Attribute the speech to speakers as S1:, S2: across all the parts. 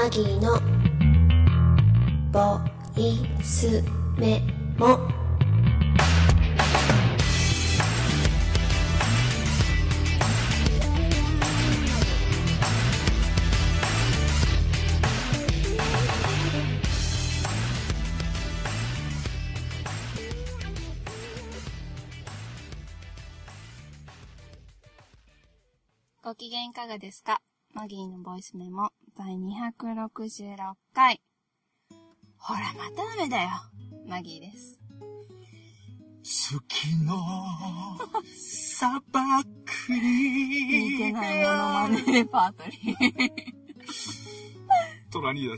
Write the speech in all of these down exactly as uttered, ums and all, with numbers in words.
S1: マギーのボイスメモ。
S2: ご機嫌いかがですか？マギーのボイスメモ第にひゃくろくじゅうろっかい。ほらまた雨だよ。マギーです。
S3: 好きの砂漠に
S2: 似てないものまねレパートリー
S3: トラニーです。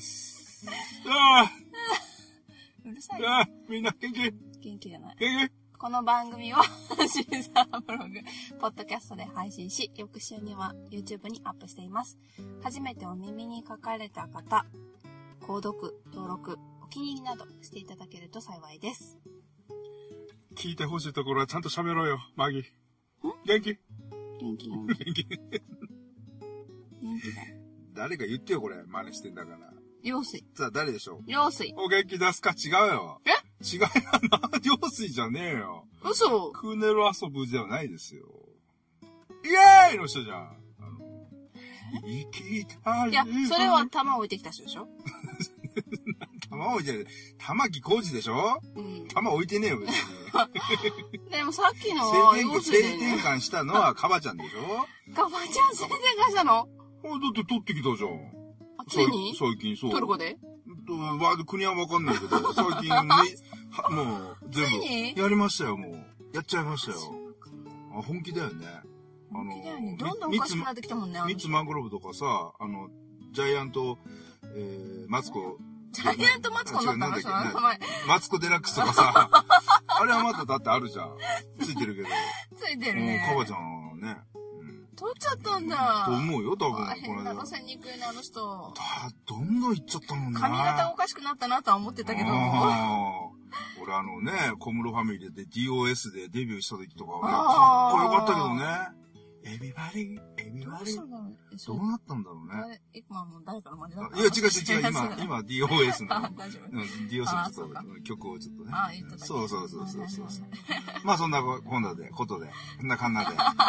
S3: あ
S2: うるさい
S3: あ、みんな元気？
S2: 元気じゃない。
S3: 元気？
S2: この番組はシーサーブログ、ポッドキャストで配信し、翌週には YouTube にアップしています。初めてお耳に書かれた方、購読、登録、お気に入りなどしていただけると幸いです。
S3: 聞いてほしいところはちゃんと喋ろうよ、マギー。元気？
S2: 元気元気。
S3: 元気。
S2: 元気だ。
S3: 誰か言ってよ、これ。真似してんだから。
S2: 陽水。
S3: さあ、誰でしょう？
S2: 陽水。
S3: お元気出すか？違うよ。
S2: え？
S3: 違いな、陽水じゃねえよ。
S2: 嘘？
S3: クーネル遊ぶではないですよ。イエーイの人じゃん。あの、生きたい。
S2: いや、それは玉置いてきた人でしょ？
S3: 玉置いてない。玉木浩二でしょ？
S2: うん。
S3: 玉置いてねえよ、別に。
S2: でもさっきのは陽水
S3: 性
S2: だよね。
S3: 転換したのはカバちゃんでしょ？
S2: カバちゃん性転換したの？
S3: あ、だって取ってきたじゃん。
S2: あ、ついに？
S3: 最近そう。
S2: トルコで？
S3: わ、国はわかんないけど、最近ね、はもう、全部、やりましたよ、もう。やっちゃいましたよ。あ、本気だよね。
S2: 本気だよね。どんどんおかしくなってきたもんね。
S3: ミツマングローブとかさ、あの、ジャイアント、えー、マツコ。
S2: ジャイアントマツコになったの？
S3: マツコデラックスとかさ、あれはまだだってあるじゃん。ついてるけど。
S2: ついてるね。
S3: カバちゃんね。
S2: 取っちゃったんだ。
S3: と思うよ、多分。
S2: 変な路線に行くよね、あの人。
S3: だ、どんどん行っちゃったもんね。
S2: 髪型おかしくなったなとは思ってたけど。
S3: 俺あのね、小室ファミリーで ディーオーエス でデビューした時とかは、かっこよかったけどね。エビバリー、エビバリー。どうなったんだろうね。
S2: 今もう誰かの真似だった。
S3: いや、違う違う違う、今、今 ディーオーエス の。
S2: 大丈夫。
S3: ディーオーエス のちょっと曲をちょっとね。
S2: あ、言っただけ。
S3: そうそうそうそうそう。まあそんなこんなで、ことで、こんなかんなで。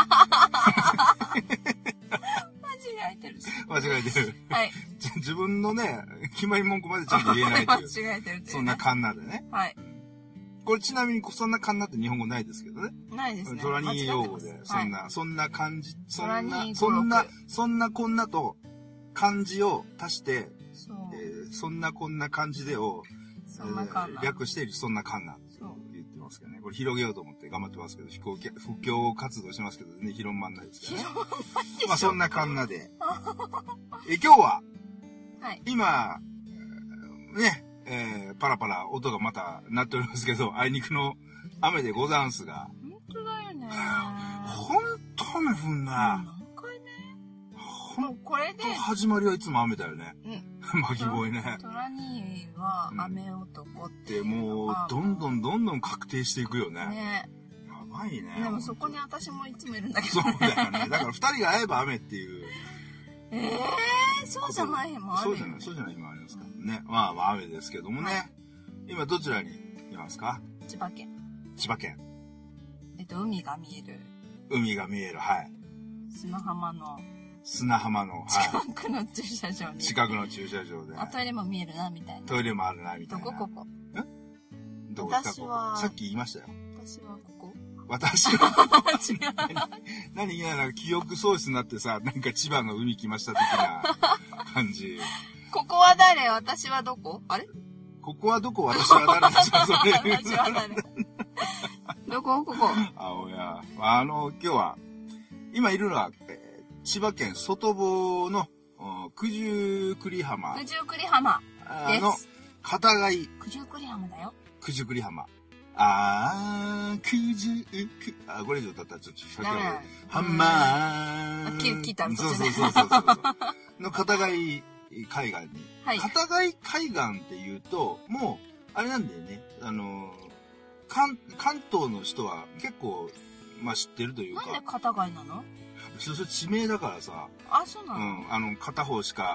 S2: 間違えてるし。
S3: 間違えてる。
S2: はい。
S3: 自分のね、決まり文句までちゃんと言えないっていう。
S2: 間違えてるって。
S3: そんなかんなでね。
S2: はい。
S3: これちなみにそんなかんなって日本語ないですけどね。
S2: ないですね。
S3: トラニー用語で、そんな、
S2: はい、
S3: そんな感じ、そんな、
S2: そ
S3: んな、そんなこんなと漢字を足して、
S2: そう、
S3: えー、そんなこんな感じでを、
S2: そんなかんな、
S3: えー、略してそんなかんな。そう。言ってますけどね。これ広げようと思って頑張ってますけど、飛行機、布教活動しますけどね、広まんないですから、ね。
S2: 広まんないでしょ。
S3: まあそんなかんなで。え、今日は、
S2: はい。
S3: 今、ね、えー、パラパラ音がまた鳴っておりますけど、あいにくの雨でござんすが。
S2: 本当だよね。
S3: ほんと雨降んな。
S2: 何回目？もうこれで。
S3: 始まりはいつも雨だよね。
S2: うん。
S3: 巻き声ね。
S2: トラニーは雨男って
S3: もう、どんどんどんどん確定していくよね。
S2: ね。
S3: やばいね。
S2: でもそこに私もいつもいるんだけど、
S3: ね。そうだよね。だから二人が会えば雨っていう。
S2: ええー、そうじゃない日もあるよね。
S3: そうじゃない、そうじゃない日もありますからね。まあまあ雨ですけどもね。はい、今どちらにいますか？
S2: 千葉県。
S3: 千葉県。
S2: えっと、海が見える。
S3: 海が見える、はい。
S2: 砂浜の。
S3: 砂浜の、はい。
S2: 近くの駐車場に。
S3: 近くの駐車場で。
S2: あ、トイレも見えるな、みたいな。
S3: トイレもあるな、みたいな。
S2: どこここ？
S3: んどこですか？私は。さっき言いましたよ。
S2: 私はここ。
S3: 私は。違う。何何なんか記憶喪失になってさ、なんか千葉の海来ました的な感じ。
S2: ここは誰？私はどこ？あれ？
S3: ここはどこ？私は誰でしょ？それ。
S2: 私は誰？どこここ？
S3: あ、おや。あの、今日は、今いるのは、えー、千葉県外房の九十九里浜。
S2: 九十九里浜です。
S3: の、片貝。
S2: 九十九里浜だよ。
S3: 九十九里浜。あー、九十九、あ、これ以上歌ったらちょっと、ハンマー。
S2: 聞聞いたん
S3: そうそうそうそうそう。の片貝海岸に。はい。片貝海岸って言うと、もう、あれなんだよね。あの、関、関東の人は結構、まあ知ってるというか。
S2: なんで片貝なの？
S3: それ地名だからさ。
S2: あ、そうなの？
S3: うん。あの、片方しか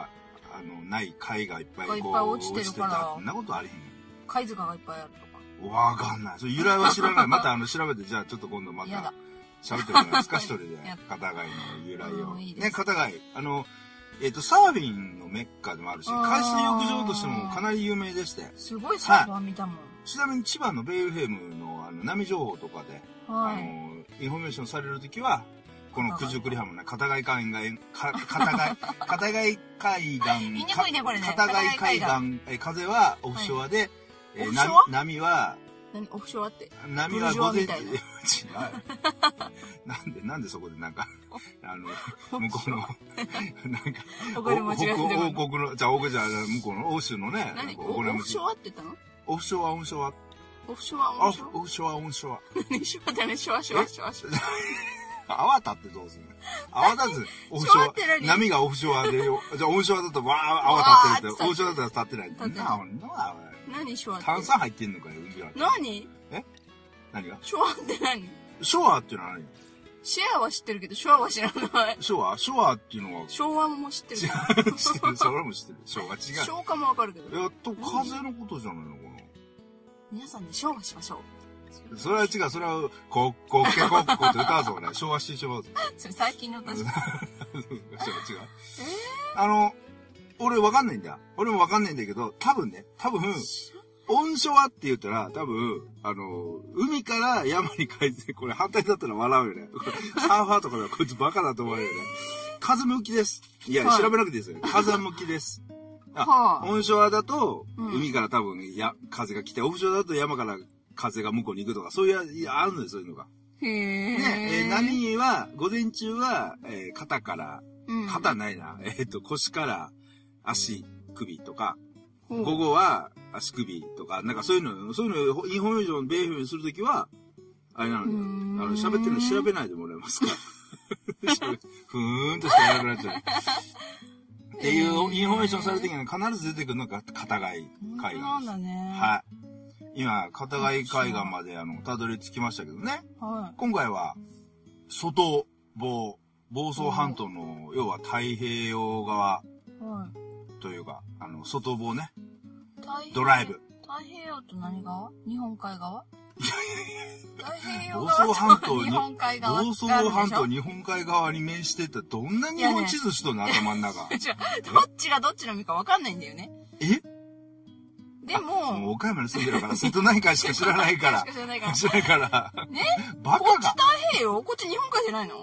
S3: あの、ない貝がいっぱいこう、
S2: いっぱい落ちてるから。
S3: そんなことありへん。
S2: 貝塚がいっぱいあるとか。
S3: わかんない。それ由来は知らない。またあの、調べて、じゃあちょっと今度また。喋ってもらえますか一人で。片貝の由来を。いいね、片貝。あの、えっ、ー、と、サーフィンのメッカでもあるし、海水浴場としてもかなり有名でして。
S2: すごいサーファー見たもん。はい、
S3: ちなみに千葉のベイルヘムのあの波情報とかで、はい、あの、インフォメーションされるときは、この九十九里浜の片貝海岸、か片貝、片貝海岸、
S2: 見にくいね、これね。
S3: 片貝海岸、え風はオフショアで、
S2: はい、えー、
S3: 波は、
S2: 何オフショアって。
S3: 波は午前中、違う。なんで、なんでそこでなんか、あの、向こうの、なんか、
S2: お金持ちが
S3: 王国の、じゃあ、王国じゃ向こうの欧州のね、
S2: 何オフショアって言ったの
S3: オフショア、オフショア。
S2: オフショア、オフショア。
S3: オフショア、オフショア。
S2: 何ショアだね、ショア、ショア、ショア、ショア。
S3: 泡立ってどうするの泡立つ。オフショア。波がオフショアで、じゃあオフショアだとわー泡立ってるって。オフショアだったら立ってない。立ってない。
S2: 何ショアって。
S3: 炭酸入ってんのかよ、海は。
S2: 何
S3: え何が
S2: ショアって何
S3: ショアっていうのは何
S2: シェアは知ってるけど、ショアは知らない。
S3: ショアショアっていうのは。
S2: 昭和も知ってる。知
S3: ってる。それも知ってる。昭和違う。
S2: 消化もわかるけど。
S3: やっと風のことじゃないのかな。
S2: 皆さんで昭和しましょう。
S3: それは違う。それは、こ、こっけこっこって歌うぞ、ね。昭和してしまうぞ。
S2: それ最近の歌じゃん。違う。
S3: あの、俺わかんないんだ。俺もわかんないんだけど、多分ね、多分、温床はって言ったら、多分、あの、海から山に帰って、これ反対だったら笑うよね。サーファーとかではこいつバカだと思うよね。風向きです。いや、はい、調べなくていいですよ。風向きです。あ、はあ、温床だと、海から多分や、風が来て、オフショアだと山から風が向こうに行くとか、そういう、いや、あるんですよ、そういうのが。
S2: へー。
S3: ね、えー、波は、午前中は、えー、肩から、うん、肩ないな、えー、っと、腰から足、首とか、午後は足首とか、なんかそういうの、そういうの、インフォメーション、ベイフにするときは、あれなのよ。あの、喋ってるの調べないでもらえますかふーんとしかやらなくなっちゃう。っていうインフォメーションされるときには必ず出てくるのが片貝海岸。
S2: そうだね。
S3: はい。今、片貝海岸まで、あの、たどり着きましたけどね。はい。今回は、外房、房総半島の、要は太平洋側。はい。というか、あの、外房ね。ドライブ。
S2: 太平洋と何側？日本海側？いやいやいや。太平洋
S3: 側と
S2: 日本海側。
S3: 房総半島日本海側に面してたどんな日本地図しとんの、頭の中。
S2: どっちがどっちの海か分かんないんだよね。
S3: え
S2: でも、
S3: もう岡山に住んでるから、瀬戸内海しか知らないから。
S2: 知らないから。
S3: 知らないから。
S2: ね
S3: バカか。
S2: こっち太平洋？こっち日本海じゃないの？だって、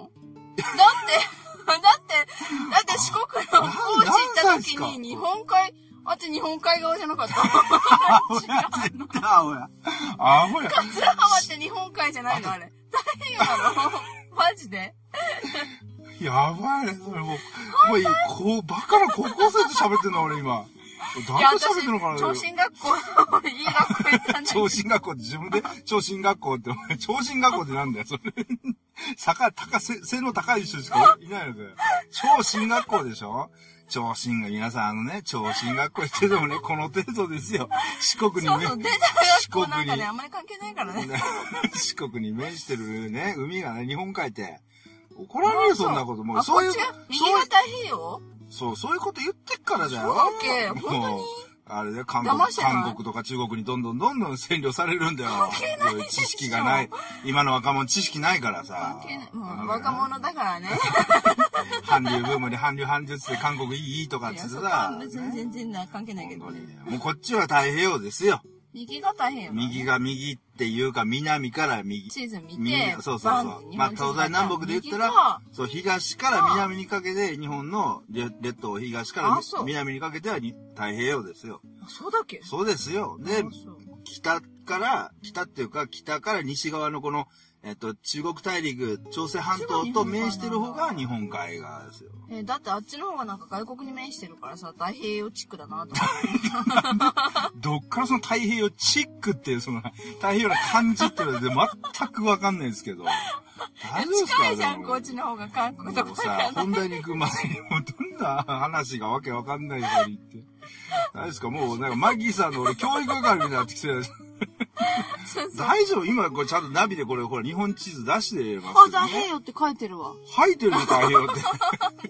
S2: だって、だって四国の高知行った時に日本海、あっち日本海側じゃなかった。
S3: 絶対アホや。アホや。
S2: 桂浜って日本海じゃないのあれ。太平洋なのマジで
S3: やばいね、それもう。もうこう、バカな高校生と喋ってんの俺今。誰と喋ってんのかな
S2: 超進学校、いい学校行ったんだ
S3: 超進学校って自分で、超進学校って、超進学校ってなんだよ、それ。坂、高、背の高い人しかいないので。超進学校でしょ超進が、皆さんあのね、超進学校行っててもね、この程度ですよ。四国にね、
S2: そうそう、デザイン学校なんかね、あんまり関係ないからね。
S3: 四国に面してるね、海がね、日本海って。怒られるそんなこと。もう、そういう。
S2: 右が太平洋？
S3: そう、そういうこと言ってっからだよ。
S2: そうだっけ？本当に？
S3: あれで韓国、韓国とか中国にどんどんどんどん占領されるんだよ。
S2: 関係ない。
S3: 知識がない。今の若者知識ないからさ。
S2: 関係ない。もう若者だからね。
S3: 韓流ブームに韓流韓流って韓国いいとかってさ。
S2: 別に全然関係ないけどね。
S3: もうこっちは太平洋ですよ。
S2: 右が太平洋。
S3: 右が右っていうか南から右。
S2: 地図見て。
S3: そうそうそう。まあ東西南北で言ったら、そう東から南にかけて日本の列島東から南にかけては太平洋ですよ。
S2: そうだっけ？
S3: そうですよ。で、北から、北っていうか北から西側のこの、えっと、中国大陸、朝鮮半島と面してる方が日本海側ですよ。
S2: えー、だってあっちの方がなんか外国に面してるからさ、太平洋チックだなと思って。
S3: どっからその太平洋チックっていう、その、太平洋な感じっていうので全くわかんないですけど。
S2: 大丈夫ですか？近いじゃん、こっちの方が韓国とか。
S3: さ、本題に行く前にもどんな話がわけわかんないように言って。何ですか、もうなんかマギーさんの俺教育係みたいになってきてる。大丈夫？今これちゃんとナビでこれほら日本地図出してますけど、ね。
S2: あ、太平洋って書いてるわ。
S3: 書いてるの太平洋って。
S2: そうだ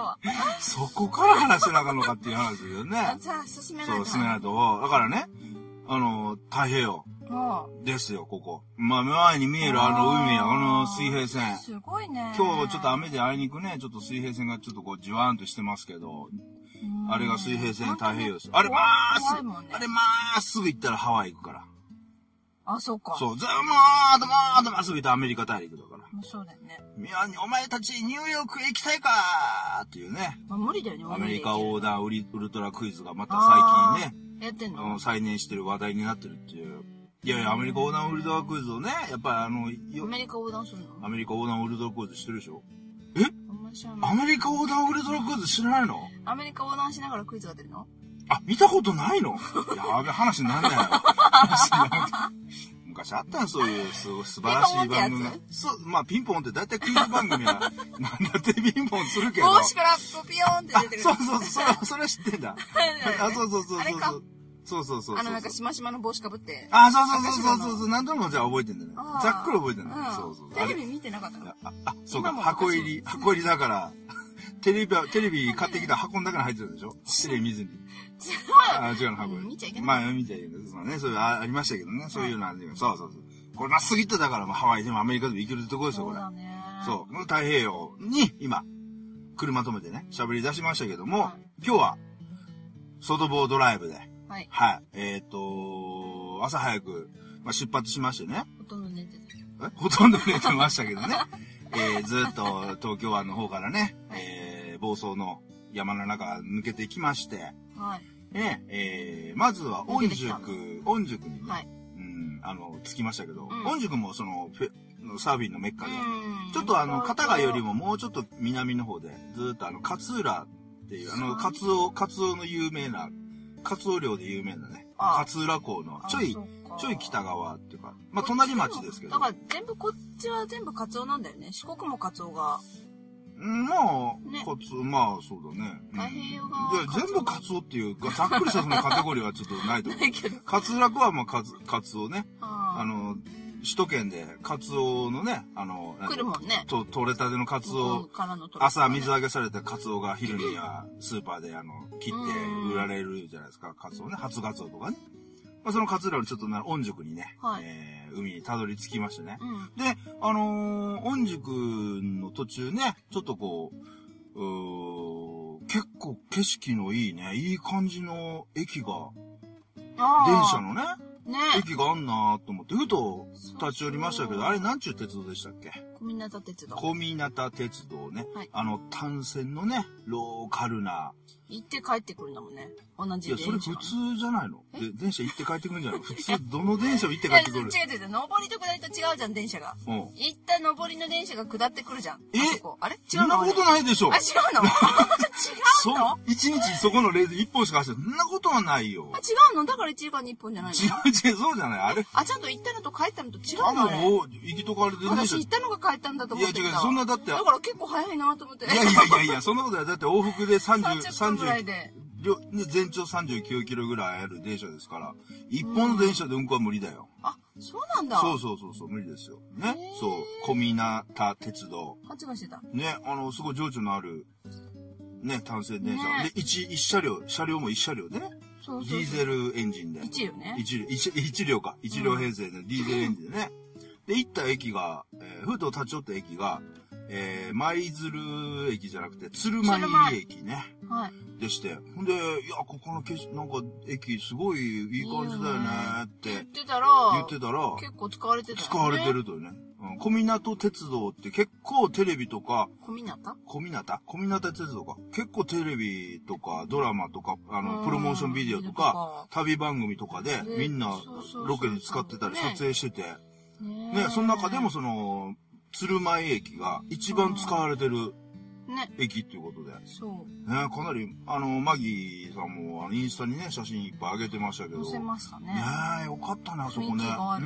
S2: わ。
S3: そこから話せなあかんのかっていう話ですよね。
S2: じゃあ、進めないと。
S3: そう、進めないと。だからね、あの、太平洋。ですよ、ここ。まあ、前に見えるあの海、あの水平線。
S2: すごいね。
S3: 今日ちょっと雨であいにくね、ちょっと水平線がちょっとこう、じわーんとしてますけど、あれが水平線太平洋です。あれまーすぐ、あれまーすぐ行ったらハワイ行くから。
S2: あ、そうか。
S3: そう、ずーまーとまーとまっすぐ行ったらアメリカ大陸だから。
S2: そうだよね。
S3: お前たちニューヨークへ行きたいかーっていうね。
S2: まあ、無理だよね、
S3: アメリカ横断ウルトラクイズがまた最近ね、
S2: やってんの？
S3: あの、再燃してる話題になってるっていう。いやいや、アメリカ横断ウルトラクイズをね、やっぱりあの、
S2: アメリカ横断するの？
S3: アメリカ横断ウルトラクイズしてるでしょ？え？アメリカ横断ウルトラクイズ知らないの？
S2: アメリカ横断しながらクイズが出るの？あ、
S3: 見たことないの？やべ、話になんないよ。話なんか昔あったんそういう、すごい素晴らしい番組が。そう、まあピンポンって大体クイズ番組は、なんだってピンポンするけど。
S2: 帽子からピヨーンって出てる。
S3: そうそうそう、それ、それは知ってんだ。あ、そうそうそうそう。あれか。そうそうそう。
S2: あのなんかしましまの帽子かぶって。
S3: あ、そうそうそうそうそう。何度もじゃあ覚えてんだね。ざっくり覚えてんだね。そうそう。
S2: テレビ見てなかったの？
S3: あ、あ、そうか。箱入り、箱入りだから、テレビ、テレビ買ってきた箱の中に入ってるでしょ？テレビ見ずに。あ、違うの箱入り。
S2: 見ちゃいけない。
S3: まあ見ちゃいけない。そうね。そういうありましたけどね。そういうのあるよ。そうそうそう。これまっすぐ行っただから、ハワイでもアメリカでも行けるとこですよ、これ。そうだね。そう。太平洋に、今、車止めてね、喋り出しましたけども、今日は、外房ドライブで、はい。はい。えっと、朝早く、まあ、出発しましてね。
S2: ほとんど寝て
S3: た。えほとんど寝てましたけどね。えー、ずっと東京湾の方からね、はい、えー、房総の山の中抜けてきまして、はい。ね、えー、まずは御宿、御宿にね、はい。あの、着きましたけど、御宿もその、サーフィンのメッカで、ちょっとあの、片貝よりももうちょっと南の方で、ずっとあの、勝浦っていう、あの、カツオ、カツオの有名な、カツオ漁で有名なね、勝浦港のちょい、ちょい北側っていうか、まあ、隣町ですけど。
S2: だから全部こっちは全部カツオなんだよね。四国もカツオが。
S3: まあ、カツオ、まあ、そうだね。
S2: 太平洋側。
S3: で、全部カツオっていう、ざっくりしたそのカテゴリーはちょっとないと思う。ないけど。勝浦港はまあ、カツ、カツオね。あの、首都圏でカツオのね、あの、
S2: 来るもんね。
S3: と、取れたてのカツオ、朝水揚げされたカツオが昼にはスーパーであの、切って売られるじゃないですか、カツオね。初カツオとかね。まあ、その勝浦のちょっとな、御宿にね、はい、えー、海にたどり着きましてね。うん、で、あのー、御宿の途中ね、ちょっとこう、うー結構景色のいいね、いい感じの駅が、電車のね、ね駅があんなーと思って、ふと立ち寄りましたけど、あれなんちゅう鉄道でしたっけ？
S2: 小湊鉄道。
S3: 小湊鉄道ね。はい、あの、単線のね、ローカルな、
S2: 行って帰ってくるんだもんね。同じ電車。
S3: いや、それ普通じゃないの？で、電車行って帰ってくるんじゃないの？普通、どの電車を行って帰ってくる？
S2: 違う違う違う。上りと下りと違うじゃん、電車が。うん。行った上りの電車が下ってくるじゃん。
S3: え？
S2: あそこ。あれ違うの？
S3: そんなことないでしょ。
S2: あ、違うの？違うの？
S3: 一日そこのレール一本しか走って、そんなことはないよ。
S2: あ、違うの？だから一時間に一本じゃないの？
S3: 違う違う、そうじゃない。あれ？
S2: あ、ちゃんと行ったのと帰ったのと違うの？
S3: あ、もう、行きと帰りで
S2: 私行ったのが帰ったんだと思ってた。
S3: いや違う、そんなだって。
S2: だから結構早いなと思って。
S3: いやいやいやいや、そんなことない。だって往復でさんじゅう、
S2: さんじゅっぷんぐらいで。
S3: 全長さんじゅうきゅうキロぐらいある電車ですから、一本の電車で運行は無理だよ。
S2: あ、そうなんだ。
S3: そうそうそうそう、無理ですよ。ね。そう、小湊鉄道。
S2: 勘違いしてた。
S3: ね、あの、すごい情緒のある、ね、単線電車。ね、で、一、一車両、車両も一車両でね。そうそうそう。ディーゼルエンジンで。
S2: 一両ね。
S3: 一両、一、一両か。一両編成で、ディーゼルエンジンでね。で、行った駅が、えー、ふと立ち寄った駅が、えー、舞鶴駅じゃなくて、鶴舞駅ね。はい。でして。ほんで、いや、ここの景色、なんか、駅、すごいいい感じだよねって。
S2: 言ってたら、
S3: 言ってたら、
S2: 結構使われてたよね。
S3: 使われてるとね。うん。小湊鉄道って結構テレビとか、
S2: 小湊
S3: 小湊小湊鉄道か。結構テレビとか、ドラマとか、あの、プロモーションビデオとか、旅番組とかで、みんな、ロケに使ってたり、撮影してて。ね。その中でもその、鶴舞駅が一番使われてる駅っていうことで。そう。ね、かなり、あの、マギーさんも、あの、インスタにね、写真いっぱい上げてましたけど。
S2: 載せましたね。
S3: ねえ、よかったね、あそこね。うん。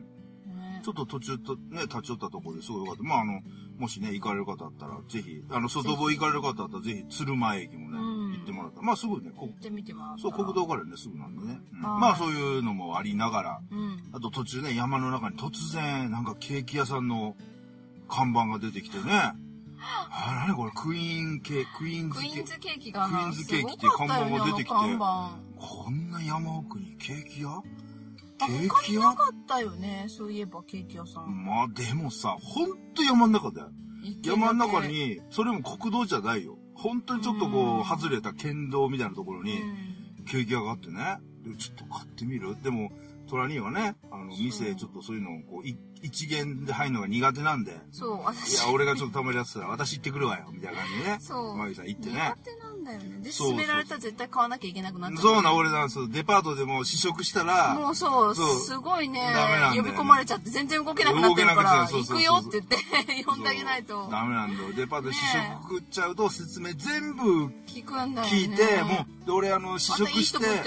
S3: ちょっと途中と、ね、立ち寄ったところですごいよかった。まあ、あの、もしね、行かれる方だったら、ぜひ、あの、外房行かれる方だったら、ぜひ、鶴舞駅もね、行ってもらったら。まあ、すぐね、
S2: こ行ってみてもらった。
S3: そう、国道からね、すぐなんでね。うん、まあ、そういうのもありながら、うん、あと途中ね、山の中に突然、なんかケーキ屋さんの看板が出てきてね、あ何これ、クイーンケーキ、クイーンズ
S2: クイーン
S3: ケーキ。
S2: ズケーキがな、
S3: クイーンズケーキっていう看板が出てきて、
S2: 看板
S3: こんな山奥にケーキ屋
S2: ケーキ屋他になかったよね、そういえばケーキ屋さん。
S3: まあでもさ、ほんと山の中だよ。山の中に、それも国道じゃないよ。本当にちょっとこう、外れた県道みたいなところに、ケーキ屋があってね。で、ちょっと買ってみる？でも、虎にはね、あの、店、ちょっとそういうのを、こう、一元で入るのが苦手なんで。
S2: そう、私。
S3: いや、俺がちょっとたまにやってたら、私行ってくるわよ、みたいな感じでね。
S2: そう。
S3: マギさん行ってね。
S2: 苦手なんだよね。で、勧められたら絶対買わなきゃいけなくなっちゃう。
S3: そうな、俺なんですよ。デパートでも試食したら。
S2: もうそう、そうすごいね。
S3: ダメなんだよ、
S2: ね。呼び込まれちゃって全然動けなくなってるから、行くよって言って呼んであげないと。
S3: ダメなんだよ。デパートで試食食っちゃうと説明全部
S2: 聞くんだよね。
S3: 聞いて、もう、で俺あの、試食して、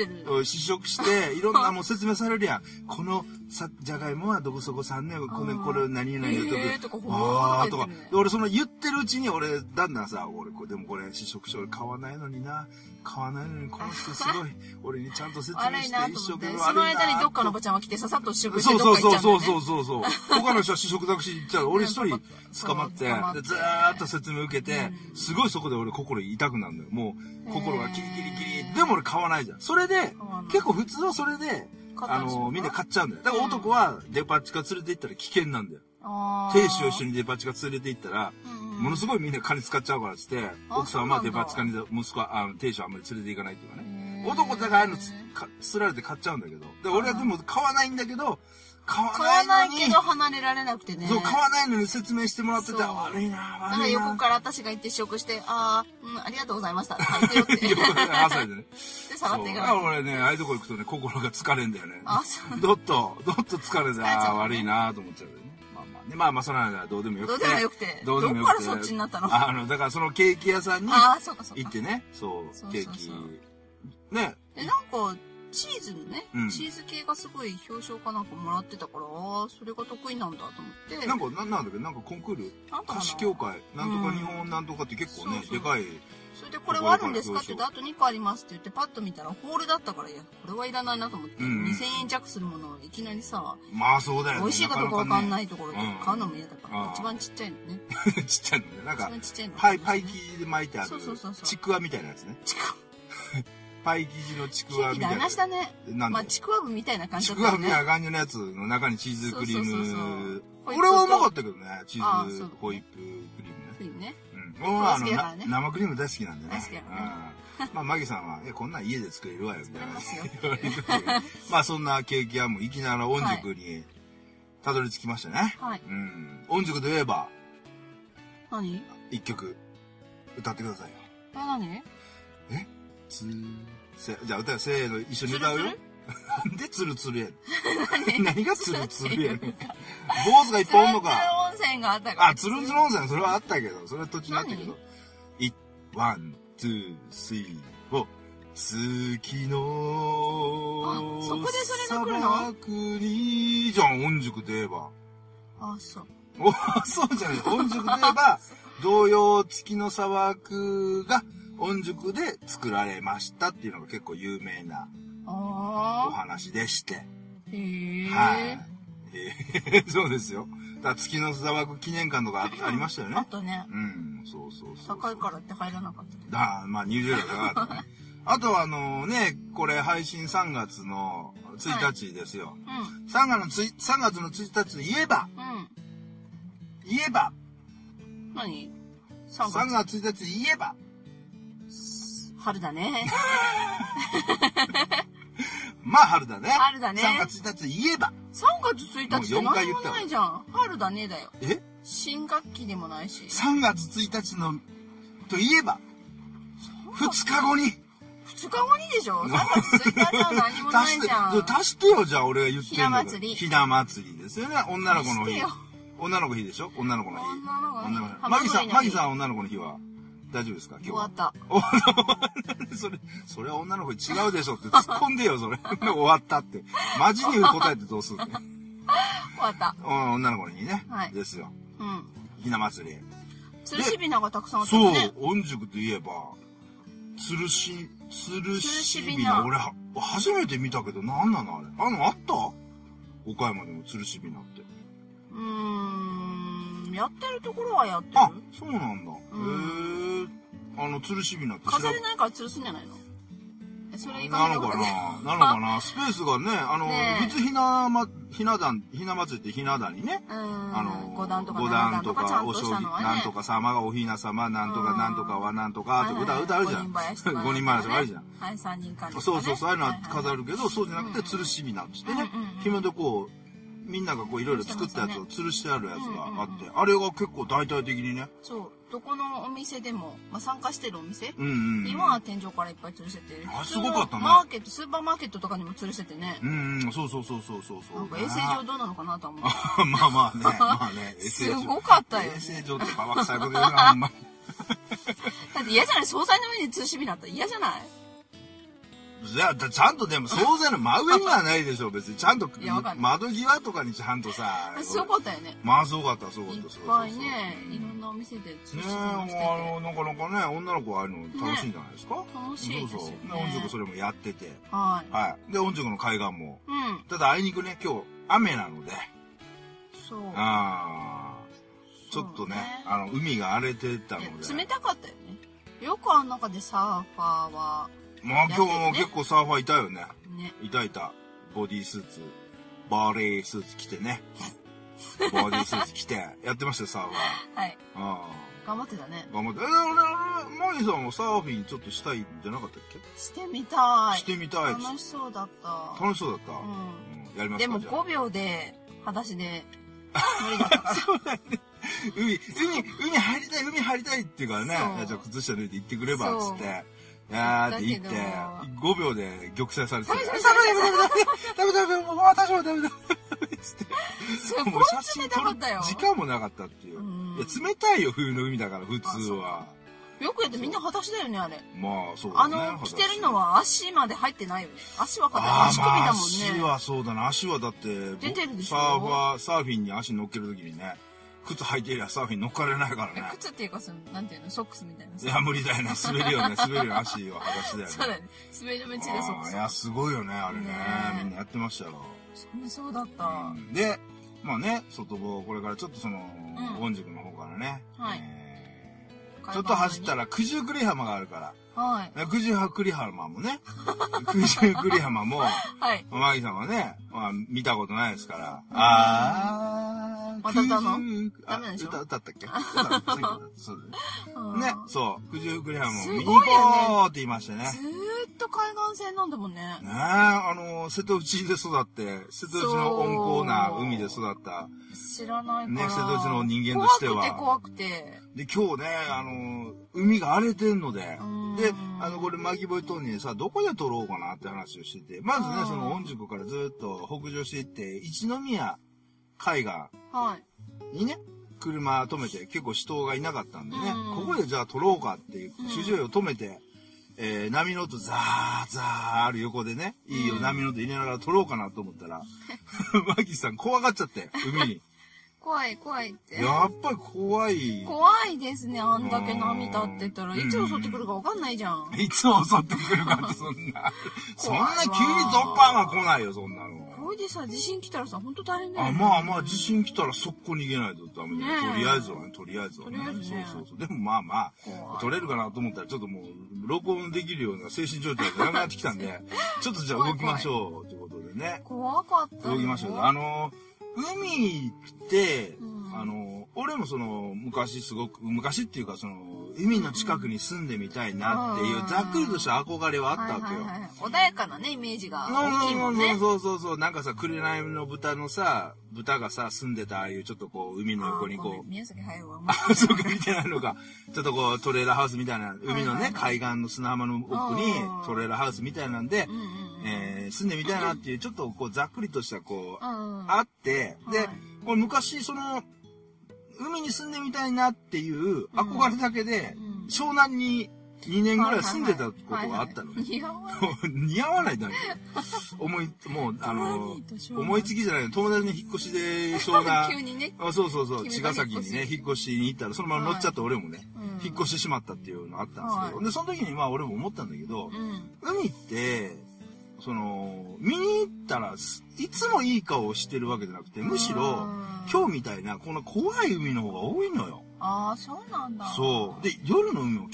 S3: 試食して、いろんなもう説明されるやん。この、さ、じゃがいもはどこそこさんねん、これ、これ何々言うとく。あーとか。俺その言ってるうちに俺、だんだんさ、俺、でもこれ試食書俺買わないのにな。買わないのにこの人すごい、俺にちゃんと説明して一生懸命。
S2: その間にどっかのおばちゃんは来てささっと試食してどっか行っちゃうんだよね。
S3: そうそうそうそうそう。他の人は試食だけし行っちゃう。俺一人捕まって、でずーっと説明受けて、すごいそこで俺心痛くなるのよ。もう、心がキリキリキリ。でも俺買わないじゃん。それで、結構普通はそれで、あの、みんな買っちゃうんだよ。だから男はデパ地下連れて行ったら危険なんだよ。亭主を一緒にデパ地下連れて行ったら、ものすごいみんな金使っちゃうからっつって、奥さんはデパ地下に息子は、あの、亭主はあんまり連れて行かないっていうかね。男だからああいうのつ、か、つられて買っちゃうんだけど。で、俺はでも買わないんだけど、買わないのに。
S2: 買わないけど離れられなくてね。
S3: そう、買わないのに説明してもらってて、悪いな、悪いな。
S2: なんか横から私が行って試食して、あー、うん、ありがとうございました。入ってよって。
S3: 横から朝でね。
S2: で、下がっていかない。
S3: 俺ね、ああいうとこ行くとね、心が疲れんだよね。
S2: あ、そう。
S3: どっと、どっと疲れて、ああ、悪いなと思っちゃうよね。まあまあね、まあまあ、その間はどうでもよくて。
S2: どうでもよくて。どうでもよくて。どっからそっちになったの？
S3: あの、だからそのケーキ屋さんに行ってね、そう、ケーキ。ね。
S2: え、なんか、チーズのね、うん、チーズ系がすごい表彰かなんかもらってたから、ああ、それが得意なんだと思って。
S3: なんか、ななんだっけ、なんかコンクール歌詞協会、なんとか日本なんとかって結構ね、でかい。
S2: それでこれはあるんですかって言って、あとにこありますって言って、パッと見たらホールだったから、いや、これはいらないなと思って、うん、にせんえん弱するものをいきなりさ、
S3: まあそうだよね。
S2: 美味しいかどうかわかんないところで買うのも嫌だから、一番ちっちゃいのね。
S3: ちっちゃいのね。なんか、
S2: 一番ちっちゃいの。
S3: パイ、パイ生地で巻いてある。
S2: そうそうそう。
S3: ちくわみたいなやつね。ちくわ。パイ生地のちくわみたいな。
S2: 台無しだね。まあ、ちくわぶみたいな感じだったね。
S3: ちくわぶみたいな感じのやつの中にチーズクリーム。俺はうまかったけどね。チーズホイップクリームね。
S2: クリームね。
S3: うん。俺はあの、生クリーム大好きなんでね。
S2: 大好きだね。
S3: まあ、マギさんは、え、こんなん家で作れるわよ、みたいな。まあ、そんなケーキ屋も行きながら、御宿にたどり着きましたね。
S2: はい。
S3: うん。御宿といえば、
S2: 何？
S3: 一曲、歌ってくださいよ。
S2: え、何？
S3: えつー、せ、じゃあ歌う、せーの、一緒に歌うよ。なんでツルツルやねん。何がツルツルやねん。坊主がいっぱいおんのか。
S2: ツルツル温泉があったから。
S3: あ、ツルツル温泉、それはあったけど、それは途中にあったけど。い、ワン、ツー、スリー、フォー。月の、
S2: そこでそれが来るの？
S3: 砂漠に、じゃん、御宿といえば。
S2: あ、そう。
S3: お、そうじゃない。御宿といえば、同様月の砂漠が御宿で作られましたっていうのが結構有名なお話でして。
S2: へー。
S3: はい。へーそうですよ。だから月の砂漠記念館とか あ, ありましたよね。
S2: あったね。
S3: うん。そうそうそう。
S2: 高いからって入らなかったけど。
S3: だまあ入場料が高かったね。あとはあのね、これ配信さんがつのついたちですよ。はい、うん。さんがつのつい、さんがつのついたちといえば、うん。言えば。
S2: 何？
S3: さんがつついたちといえば。
S2: 春だね。
S3: まあ春だね。
S2: 春だね。
S3: さんがつついたちといえば。
S2: さんがつついたちって何もないじゃん。春だねだよ。
S3: え？
S2: 新学期でもないし。
S3: さんがつついたちの、といえば。ふつかごに。
S2: ふつかごにでしょ？ さんがつついたちは何もないじゃん。
S3: 足してよ、じゃあ俺が言ってんの。
S2: ひな祭り。
S3: ひな祭りですよね。女の子の日。女の子日でしょ？女の子の日。
S2: 女の子の日。
S3: マギさん、マギさん女の子の日は大丈夫ですか？今日は。
S2: 終わ
S3: った。それ、それは女の子に違うでしょって突っ込んでよ、それ。終わったって。マジに答えてどうするの？終
S2: わった。
S3: 女の子の日ね。
S2: はい。
S3: ですよ。
S2: うん。
S3: ひな祭り。
S2: つるしびながたくさんあったね。
S3: そう、御宿といえば、つるし、つるしびな。俺は、初めて見たけど、なんなのあれ。あの、あった岡山でもつるしびなって。
S2: うーん、やってるところはやってる。
S3: あ、そうなんだ。へあの、吊るしびなって
S2: 飾れないから吊るすんじゃないの？それ以
S3: なのかななのかなスペースがね、あの、普通ひなま、ひな壇、ひな祭りってひな壇にね、あの、
S2: 五段とか
S3: 五段とか、お将棋、なんとか様がおひな様、なんとかなんとかはなんとか、って歌、歌あるじゃん。五人前とかあるじゃん。
S2: はい、三人間。
S3: そうそうそう、ああいうのは飾るけど、そうじゃなくて吊るしびなってね、紐でこう、みんながこういろいろ作ったやつを吊るしてあるやつがあって、あれが結構大々的にね。
S2: そう。どこのお店でも、まあ、参加してるお店
S3: に
S2: は天井からいっぱい吊るしてて。
S3: あ、すごかったね。
S2: マーケット、スーパーマーケットとかにも吊るしててね。
S3: うんうん、そうそうそうそうそう。
S2: なんか衛生上どうなのかなと思って。
S3: まあまあね、まあね。
S2: すごかったよ。
S3: 衛生上ってババ臭いこと言うな、ほんま。
S2: だって嫌じゃない？惣菜の上に吊るしびなったら嫌じゃない？
S3: いや、ちゃんとでも、惣菜の真上にはないでしょ、別に。ちゃんと、窓際とかにちゃんとさ。
S2: すごかったよね。
S3: まあ、すごかった、すごかった、
S2: いっぱいね、いろんなお店で
S3: 吊るしてましてて。ねえ、あの、なかなかね、女の子はああいうの楽しいんじゃないですか？
S2: 楽しいですよね。
S3: そうそう。で、御宿それもやってて。
S2: はい。
S3: はい。で、御宿の海岸も。
S2: うん。
S3: ただ、あいにくね、今日、雨なので。
S2: そう。
S3: ああ。ちょっとね、あの、海が荒れてたので。
S2: 冷たかったよね。よくあの中でサーファーは、
S3: まあ今日も結構サーファーいたよね。ね。いたいた。ボディースーツ、バーレースーツ着てね。ボディースーツ着て、やってましたよ、サーファー。
S2: はい。
S3: ああ。
S2: 頑張ってたね。
S3: 頑張って。え、俺、マギさんもサーフィンちょっとしたいんじゃなかったっけ？
S2: してみたい。
S3: してみたい。
S2: 楽しそうだった。
S3: 楽しそうだった。うん。やりますか？
S2: でもごびょうで、裸足で、無理だったから。
S3: そうだね。海、海、海入りたい、海入りたいっていうからね。いや、じゃあ靴下脱いで行ってくれば、つって。いやーって言って、ごびょうで玉砕されてて、ダメダメダメダメダメもう私もダメダメつって。
S2: すごい冷たかったよ。
S3: 時間もなかったっていう。いや、冷たいよ、冬の海だから、普通は。
S2: よくやってみんな裸足だよね、あれ。
S3: まあ、そうだね。
S2: あの、着てるのは足まで入ってないよね。足は硬い。足首だもんね。
S3: 足はそうだな。足はだって、
S2: 出てるでしょ。
S3: サーファー、サーフィンに足乗っけるときにね。靴履いてりゃサーフィン乗っかれないからね。
S2: 靴っていうか、その、なんていうの、ソックスみたいな。
S3: いや、無理だよね。滑るよね。滑るよ。足は裸足だよね。
S2: そうだね。滑り止めついてソックス。
S3: いや、すごいよね、あれね。みんなやってましたよ。
S2: そうだった。
S3: で、まあね、外房、これからちょっとその、御宿の方からね。はい。ちょっと走ったら、九十九里浜があるから。はい。九十九里浜もね。九十九里浜も、はい。マギさんはね、まあ、見たことないですから。あー。
S2: また歌うの？ダメでしょ？
S3: 歌ったっけ？そうね。そう。九十九里浜も見に行こうって言いましてね。
S2: ずーっと海岸線なんだもんね。ね
S3: え、あの、瀬戸内で育って、瀬戸内の温厚な海で育った。
S2: 知らないから。
S3: ね、瀬戸内の人間としては。
S2: 怖くて怖くて。
S3: で、今日ね、あの、海が荒れてんので、で、あの、これ、マギボイ島にさ、どこで撮ろうかなって話をしてて、まずね、その、御宿からずっと北上していって、一宮海岸にね、車止めて、結構人がいなかったんでね、ここでじゃあ撮ろうかっていう、主従を止めて、えー、波の音ザーザーある横でね、いいよ、波の音入れながら撮ろうかなと思ったら、マギさん怖がっちゃって、海に。
S2: 怖い怖いって。
S3: やっぱり怖い。
S2: 怖いですね。あんだけ波立ってたら、いつ襲ってくるかわかんないじゃん。
S3: いつ襲ってくるかってそんな。そんな急にドッパンは来ないよ、そんなの。
S2: ほいでさ、地震来たらさ、ほんと大変だよ、
S3: ね。あ、まあまあ、地震来たら速攻逃げないとダメだよ。とりあえずはね、とりあえずはね。そうそうそう。でもまあまあ、取れるかなと思ったら、ちょっともう、録音できるような精神状態がなくなってきたんで、ちょっとじゃあ動きましょう、ということでね。
S2: 怖かった。
S3: 動きましょう。あの、海って、あの、俺もその、昔すごく、昔っていうかその、海の近くに住んでみたいなっていう、ざっくりとした憧れはあったわけよ。
S2: 穏やかなね、イメージが大きいもんね。
S3: そうそうそう。なんかさ、紅の豚のさ、豚がさ、住んでたああいうちょっとこう、海の横にこう。
S2: 宮崎駿は。
S3: あ、そうか、見てないのか。ちょっとこう、トレーラーハウスみたいな、海のね、海岸の砂浜の奥に、トレーラーハウスみたいなんで、えー、住んでみたいなっていう、ちょっとこう、ざっくりとしたこう、あって、で、これ昔、その、海に住んでみたいなっていう憧れだけで、湘南ににねんぐらい住んでたことがあったのね。似合わない。似合わないだね。思い、もう、あの、思いつきじゃないの。友達の引っ越しで湘南。
S2: 急にね。
S3: あ、そうそうそう。茅ヶ崎にね、引っ越しに行ったら、そのまま乗っちゃって俺もね、引っ越してしまったっていうのがあったんですけど。で、その時にまあ俺も思ったんだけど、海って、その、見に行ったら、いつもいい顔をしてるわけじゃなくて、むしろ、今日みたいな、この怖い海の方が多いのよ。
S2: ああ、そうなんだ。
S3: そう。で、夜の海も結構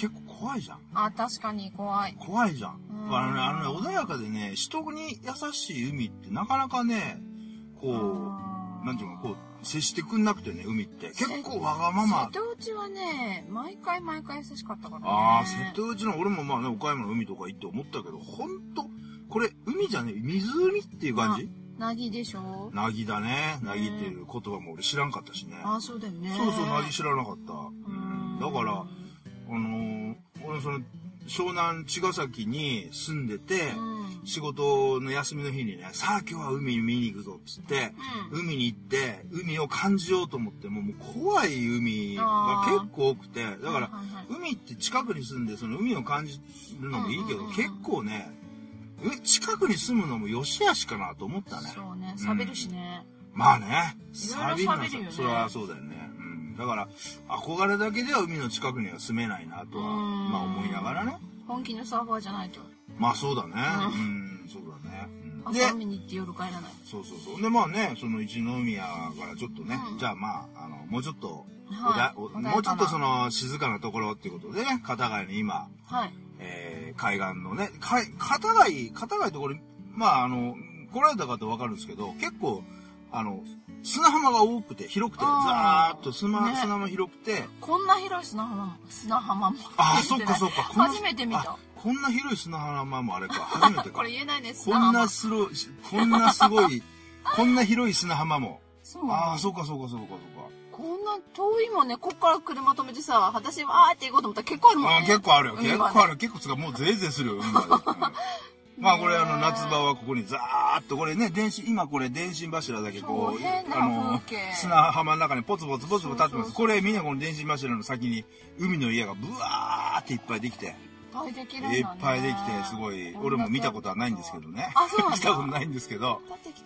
S3: 怖いじゃん。
S2: あ、確かに怖い。
S3: 怖いじゃん。あのね、あのね、穏やかでね、人に優しい海ってなかなかね、こう、なんていうの、こう、接してくんなくてね、海って。結構わがまま。
S2: 瀬戸内はね、毎回毎回優しかったからね。
S3: ああ、瀬戸内の、俺もまあね、岡山の海とか行って思ったけど、ほんと、これ、海じゃねえ、湖っていう感じ？
S2: なぎでしょ？
S3: なぎだね。なぎっていう言葉も俺知らんかったしね。
S2: ああ、そうだよね。
S3: そうそう、なぎ知らなかった。うん。だから、あのー、俺その、湘南茅ヶ崎に住んでて、うん、仕事の休みの日にね、さあ今日は海見に行くぞっつって、うん、海に行って、海を感じようと思っても、もう怖い海が結構多くて、だから、海って近くに住んで、その海を感じるのもいいけど、結構ね、近くに住むのも良し悪しかなと思ったね。
S2: そうね、錆びるしね。
S3: うん、まあね、
S2: 錆びるの
S3: それはそうだよね。だから、憧れだけでは海の近くには住めないなとは、まあ思いながらね。
S2: 本気のサーファーじゃないと。
S3: まあそうだね。うん、そうだね。
S2: 朝海に行って夜帰らない。
S3: そうそうそう。で、まあね、その一宮からちょっとね、じゃあまあ、あの、もうちょっと、もうちょっとその静かなところっていうことでね、片貝に今、はい、えー、海岸のね、片貝、片貝ってこれ、まああの、来られた方わかるんですけど、結構、あの、砂浜が多くて、広くて、ざーっと砂、ね、砂浜広くて。
S2: こんな広い砂浜も、砂浜も。
S3: ああ、そっかそっか。
S2: 初めて見た。
S3: こんな広い砂浜もあれか。初めてか。
S2: これ言えないね、
S3: 砂浜。こんなすろ、こんなすごい、こんな広い砂浜も。そう。ああ、そうかそうかそうかそうか。
S2: こんな遠いもんね、こっから車止めてさ、私わーって行こうと思ったら結構あるもんね。
S3: あ結構あるよ。結構ある。結構つかもうぜいぜいするよ、海まで。まあこれあの夏場はここにザーッとこれね電信今これ電信柱だけこうあの砂浜の中にポツポツポツポツ立ってます。これみんなこの電信柱の先に海の家がブワーっていっぱいできて。
S2: いっぱいできるんだね。
S3: いっぱいできてすごい俺も見たことはないんですけどね。
S2: あ、そうなんだ。
S3: 見たことないんですけど。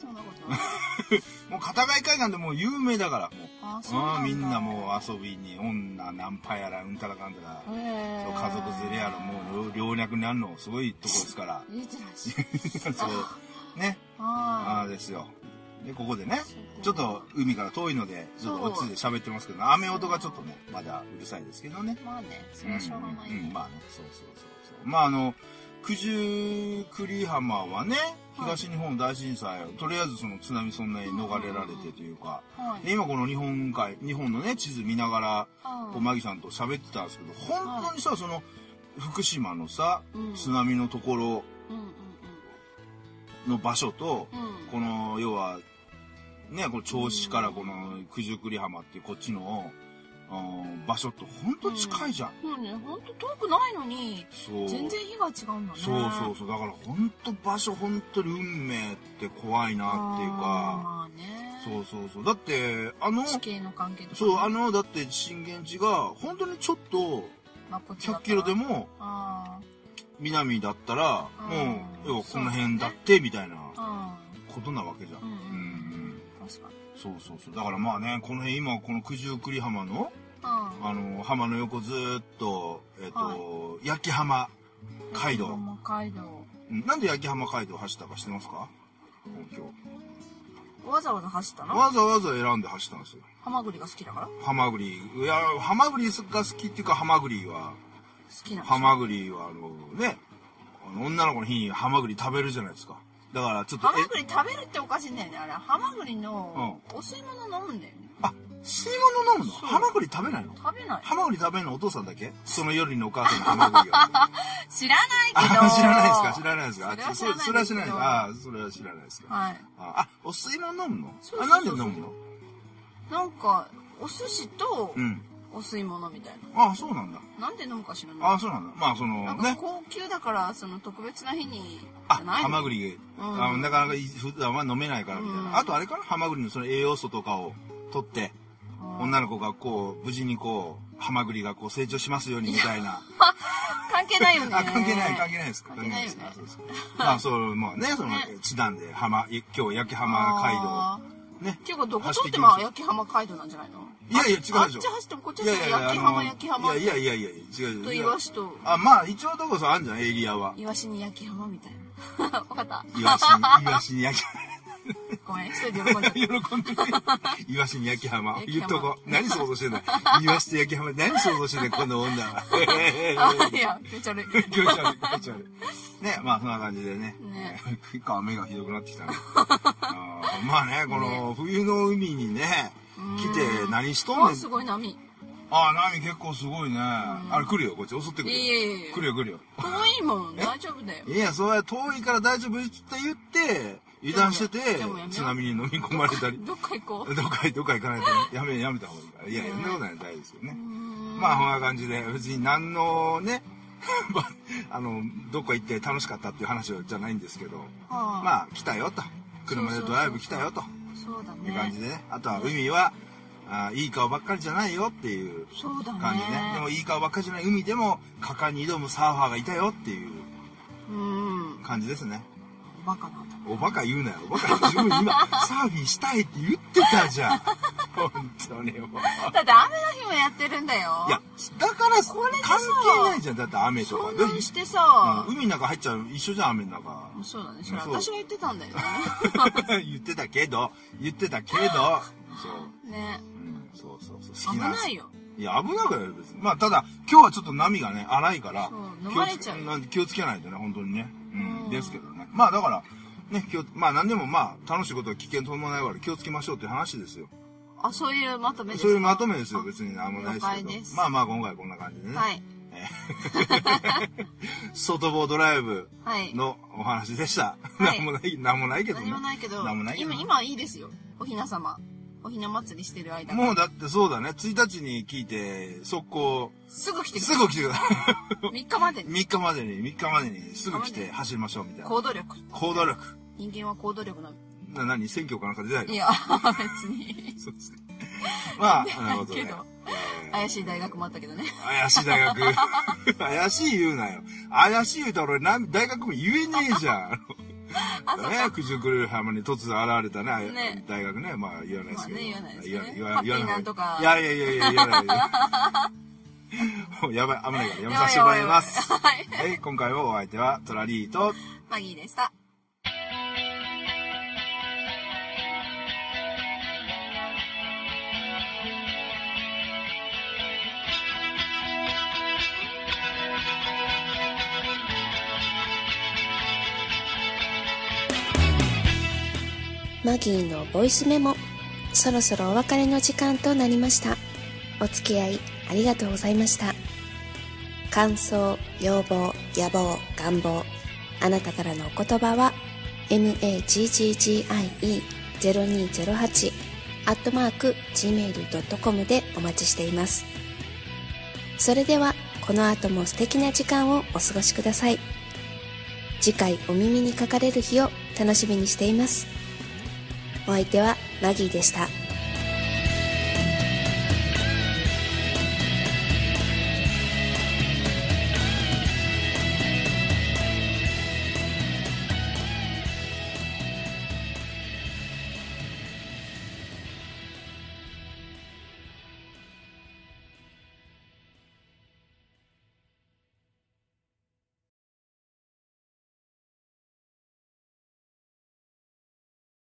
S3: もう片貝海岸でもう有名だから。もうああみんなもう遊びに女ナンパやらうんたらかんたらそう家族連れやらもう老若にあるのすごいとこですから。
S2: いいじゃない
S3: そうね。ああですよ。でここでねちょっと海から遠いのでちょっと落ち着いて喋ってますけど雨音がちょっとねまだうるさいですけどね。
S2: まあねそれはしょうがない。
S3: うんまあねそうそうそうそうまああの九十九里浜はね東日本大震災、はい、とりあえずその津波そんなに逃れられてというか、はい、で今この日本海日本のね地図見ながら、はい、こうマギさんと喋ってたんですけど本当にさ、はい、その福島のさ、うん、津波のところの場所と、うん、この要はねこの銚子からこの九十九里浜っていうこっちの場所ってほんと近いじゃん。
S2: うん、ね、ほんと遠くないのに、全然日が違うんだね。
S3: そうそうそう。だからほんと場所ほんとに運命って怖いなっていうか。
S2: まあね。
S3: そうそうそう。だって、あの、
S2: 地形の関係とか、ね。
S3: そう、あの、だって震源地がほんとにちょっと、ひゃっキロでも、南だったら、もう、要はこの辺だって、みたいなことなわけじゃん。うん。
S2: 確かに。
S3: そうそうそう。だからまあね、この辺今この九十九里浜の、うん、あの、浜の横ずーっと、えっ、ー、と、はい、焼き浜街道。
S2: 焼き浜街道。
S3: なんで焼き浜街道走ったか知ってますか？今
S2: 日。わざわざ走ったの？
S3: わざわざ選んで走ったんですよ。
S2: ハマグリが好きだから？
S3: ハマグリ。いや、ハマグリが好きっていうか、ハマグリは、
S2: 好きなんですよ。
S3: ハマグリはあのね、あの女の子の日にハマグリ食べるじゃないですか。だからちょっと。
S2: ハマグリ食べるっておかしいんだよね。あれ、ハマグリのお吸い物飲むんだよね。
S3: あ、吸い物飲むの？ハマグリ食べないの？
S2: 食べない。
S3: ハマグリ食べるのお父さんだけ？その夜にお母さんのハマグリを。
S2: 知らないけど。
S3: 知らないですか？知らないですか？それは知らない。ああ、それは知らないですか？
S2: はい。
S3: あ、お吸い物飲むの？あ、なんで飲むの？
S2: なんか、お寿司と、お吸い物みたいな。
S3: ああ、そうなんだ。
S2: なんで飲むか知らない。
S3: ああ、そうなんだ。まあ、その、ね。
S2: 高級だから、その特別な日に、
S3: あ、ハマグリ、あなかなか普段は飲めないからみたいな。あとあれかな？ハマグリのその栄養素とかを取って、女の子がこう、無事にこう、ハマグリがこう成長しますようにみたいな。
S2: 関係ないよね。
S3: あ、関係ない、関係ないですか？
S2: 関係ないよね。
S3: まあ、そう、まあね、その、ちなんで、浜、今日焼き浜街道。ね。
S2: っていうか、どこ取っても焼き浜街道なんじゃないの？
S3: いやいや、違うでしょ。
S2: あっち走ってもこっち走っても焼き浜、焼き浜。
S3: いやいやいやいや、違う。
S2: と、イワシと。
S3: あ、まあ、一応どこそあるんじゃん、エリアは。
S2: イワシに焼き浜みたいな。わかった。
S3: イワシに、イワシに焼き浜。
S2: ごめん、一人で喜んで
S3: 喜んでる。イワシに焼き浜。言っとこう。何想像してんだよ。イワシと焼き浜。何想像してんだよ、この女は。
S2: あ、いや、気持ち悪い。
S3: 気持ち悪い、気持ち悪い。ね、まあそんな感じでね。
S2: ね。
S3: 結構雨がひどくなってきたね。あまあね、この冬の海にね、来て何しとんねん。
S2: あ、すごい波。
S3: ああ、波結構すごいね。あれ来るよ、こっち襲ってくるよ。
S2: いやいやいや。
S3: 来るよ、来るよ。
S2: 遠いもん、大丈夫だよ。
S3: いや、そうや、遠いから大丈夫って言って、油断してて、津波に飲み込まれたり。
S2: どっか行こう。
S3: どっか、どっか行かないと、やめ、やめた方がいいから。いや、そんなことない、大丈夫ですよね。まあ、こんな感じで、別に何のね、あの、どっか行って楽しかったっていう話じゃないんですけど、まあ、来たよと。車でドライブ来たよと。
S2: そうだね。
S3: いう感じでね。あとは海は、あいい顔ばっかりじゃないよっていう感じね。でもいい顔ばっかりじゃない海でも果敢に挑むサーファーがいたよっていう感じですね。
S2: おバカなんだ。
S3: おバカ言うなよ。おバカ自分今サーフィンしたいって言ってたじゃん。本当にもう。
S2: だって雨の日もやってるんだよ。
S3: いや、だから関係ないじゃん。だって雨とか。
S2: そんなんしてさ、
S3: うん、海の中入っちゃう一緒じゃん、雨の中。
S2: そうだね。それ私が言ってたんだよね。
S3: 言ってたけど、言ってたけど、そう。
S2: ね。
S3: そうそうそう。
S2: 危ないよ。
S3: いや、危なくない別に。まあ、ただ、今日はちょっと波がね、荒いから、
S2: 飲まれちゃう。
S3: 気をつけないとね、本当にね。うん。ですけどね。まあ、だから、ね、気を、まあ、何でもまあ、楽しいことは危険伴いから気をつけましょうっていう話ですよ。
S2: あ、そういうまとめですか？
S3: そういうまとめですよ、別に何もないですけど。まあまあ、今回こんな感じでね。
S2: はい。
S3: 外房ドライブのお話でした。何もない、何もないけどね。
S2: 何もないけど、
S3: 何もないけど。
S2: 今、今いいですよ。おひな様。おひな祭りしてる間。
S3: もうだってそうだね。ついたちに聞いて、速攻。
S2: すぐ来てく
S3: ださい。すぐ来てくださ
S2: い。みっかまでに。
S3: みっかまでに、みっかまでにすぐ来て走りましょうみたいな。
S2: 行動力。
S3: 行動力。
S2: 人間は行動力なの。
S3: な、何選挙かなんか出ないの？
S2: いや、別に。
S3: そうですね。まあ、なるほどね。
S2: けど、怪しい大学もあったけどね。
S3: 怪しい大学。怪しい言うなよ。怪しい言うたら俺、大学も言えねえじゃん。ね、九十九里浜に突然現れたね、ね大学ね、まあ言わないですけど。
S2: まあね、言わないですけど、ね。
S3: 言わない。
S2: 言わない。とか。
S3: いやいやいやいや、言わない。もうやばい、危ないからやめさせてもらいます。はい、今回もお相手はトラリーと
S2: マギーでした。
S1: マギーのボイスメモ、そろそろお別れの時間となりました。お付き合いありがとうございました。感想、要望、野望、願望、あなたからのお言葉は マギーゼロにゼロはち アットマーク ジーメールドットコム でお待ちしています。それではこの後も素敵な時間をお過ごしください。次回お耳にかかれる日を楽しみにしています。お相手はマギーでした。